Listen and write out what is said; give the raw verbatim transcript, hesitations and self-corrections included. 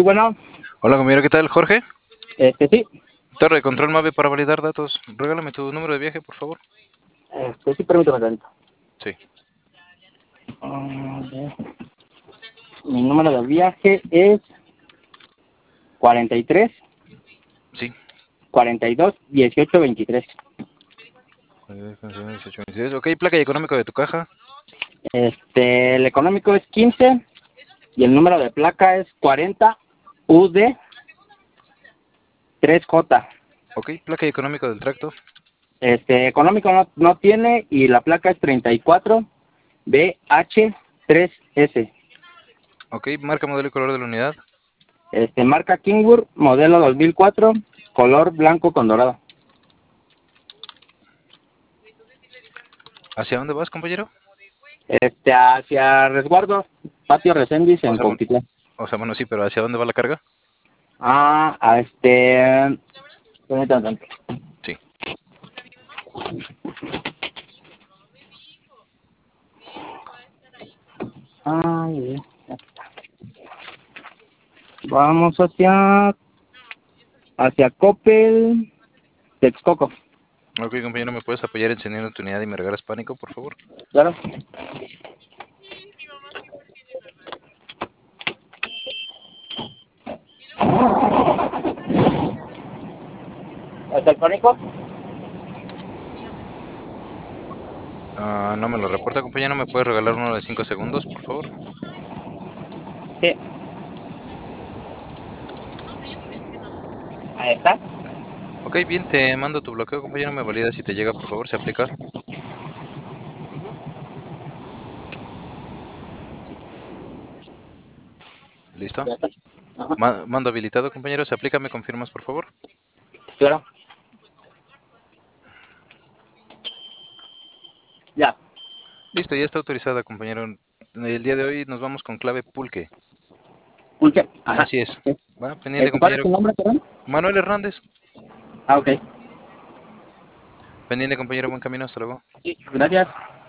bueno, Hola compañero, ¿qué tal? Jorge. este sí, Torre de control Mave para validar datos. Regálame tu número de viaje, por favor. este sí, permítame tantito. Sí. Ah, a ver. Mi número de viaje es cuarenta y tres, Sí. cuarenta y dos, dieciocho, veintitrés. Ok, placa y económico de tu caja. Este, el económico es quince y el número de placa es cuarenta U D tres J. Ok, placa y económico del tracto. Este, económico no, no tiene y la placa es treinta y cuatro B H tres S. Ok, marca, modelo y color de la unidad. Este, marca Kingwood, modelo dos mil cuatro, color blanco con dorado. ¿Hacia dónde vas, compañero? Este, hacia Resguardo, Patio Reséndiz O en sea, bueno, Cuautitlán. o sea, bueno, sí, pero ¿hacia dónde va la carga? Ah, a este... permítame tantito. Sí. Ay, ya está. Vamos hacia... hacia Coppel, Texcoco. Ok, compañero, ¿me puedes apoyar encendiendo tu unidad y me regalas pánico, por favor? Claro. ¿Hasta el pánico? Ah, no me lo reporta, compañero. ¿Me puedes regalar uno de cinco segundos, por favor? Sí. Ahí está. Ok, bien, te mando tu bloqueo, compañero. Me valida si te llega, por favor, se aplica. ¿Listo? Ya está. Ajá. Ma- mando habilitado, compañero. Se aplica, ¿me confirmas, por favor? Claro. Ya. Listo, ya está autorizada, compañero. El día de hoy nos vamos con clave pulque. Pulque. Ajá. Así es. Sí. Va, pendiente, Este, ¿cuál es compañero. tu nombre, perdón? Manuel Hernández. Ah, ok. Pendiente, compañero. Buen camino. Hasta luego. Sí, gracias.